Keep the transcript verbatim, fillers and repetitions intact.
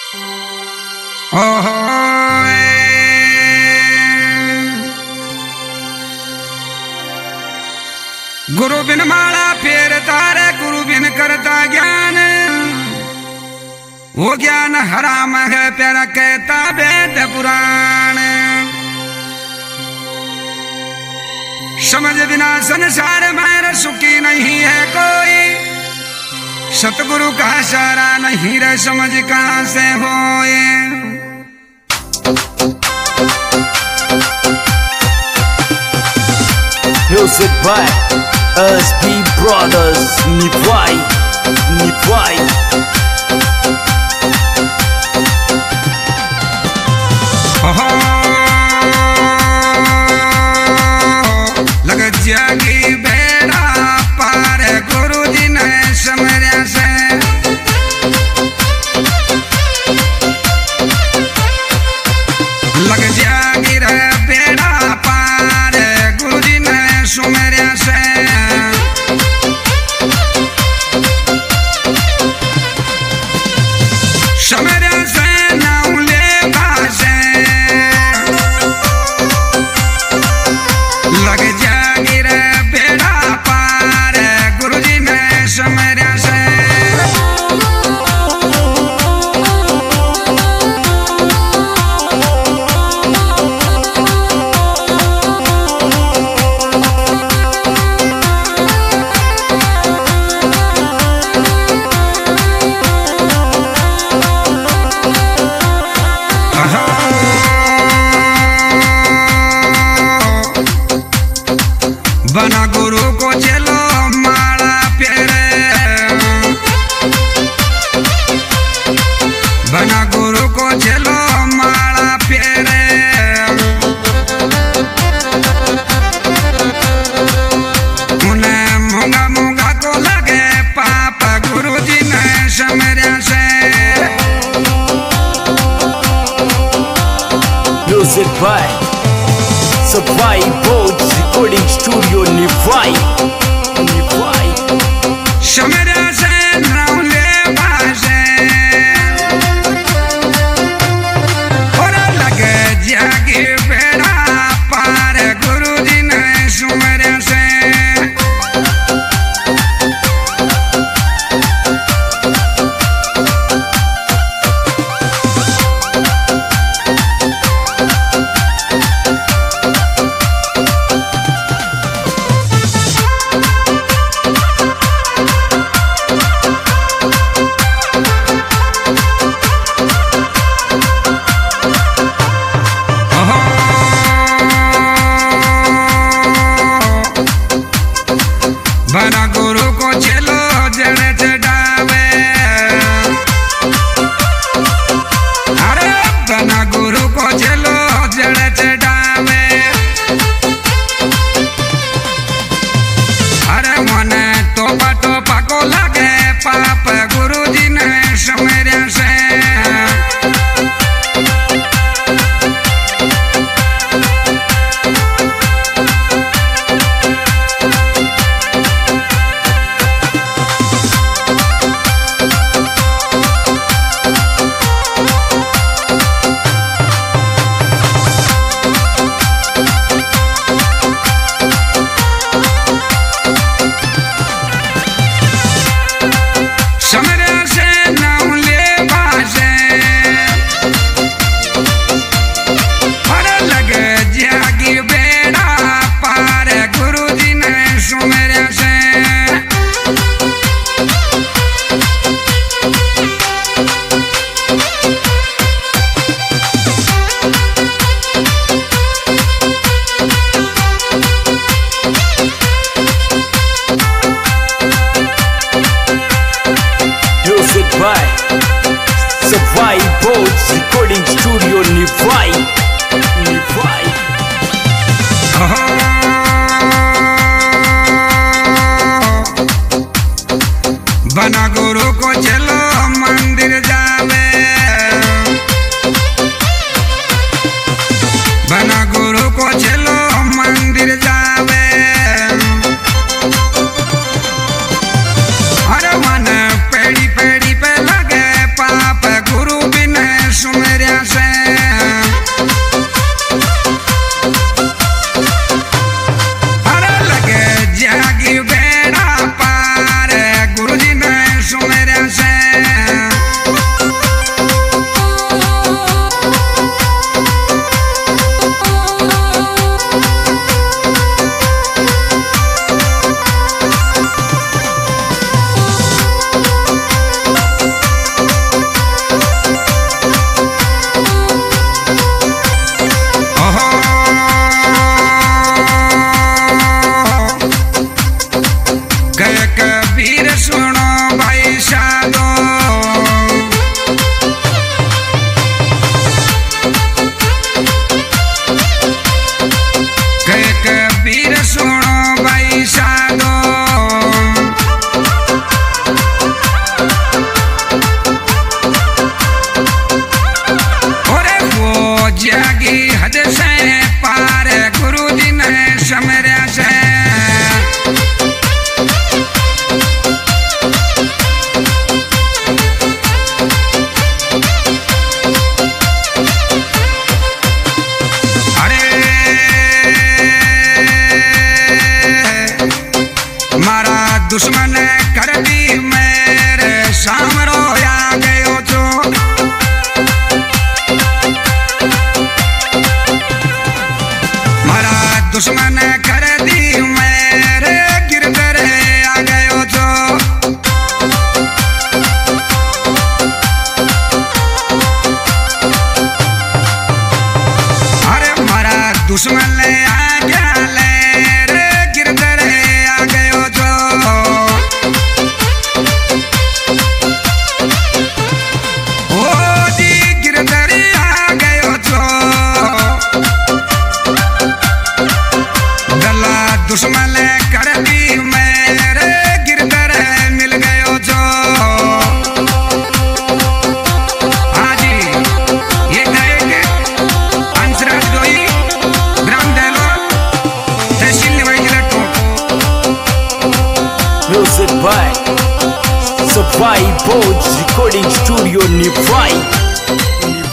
ओहो गुरु बिन माला फेर तारे, गुरु बिन करता ज्ञान। वो ज्ञान हराम है प्यारा कहता वेद पुराण। समझ बिना संसार में सुखी नहीं है कोई, सतगुरु का सारा नहीं रे समझ कहां से होए। Music by S P Brothers, Nipwai, Nipwai. लग जागी बेड़ा पार गुरु जी ने समझा से। लग जागी रे बेड़ा पार गुरु जी ने सुमेरा से। सुमेरा से नाम ले भाषे। लग जागी रे बेड़ा पार गुरु जी ने सुमेरा से। बना गुरु को चलो माला फेरे, बना गुरु को चलो माला फेरे। उन्हें मूंगा मूंगा को लगे पाप गुरु जी ने समझा से। Music by Safai Boats Recording Studio, Nipwai, Nipwai. समझा से नाम ले भाषे। और लगे जागे बेड़ा पार गुरु जी ने सुमरा से। बना गुरु को चलो जड़ चढ़ावे। अरे बना गुरु को चलो जड़ चढ़ावे। अरे मने टोपा टोपा को लगे पाप गुरु जी ने समझा से। समझा से नाम ले भाषे। अरे लगे जागी बेड़ा पार गुरु जी ने सुमेरा से। Music by Safai Boats Recording Studio, Nipwai, Nipwai. बना गुरु को चलो मंदिर जावे। बना गुरु को चलो मंदिर जावे। अरे मन पेड़ी पेड़ी पे लगे पाप गुरु बिन कमल करती मेरे गिरधर मिल गयो जो हाजी ये गायक अंशराज डोई ग्राम देलो तहसील निवाई जिला Tonk Music by Safai Boats Recording Studio Nivai.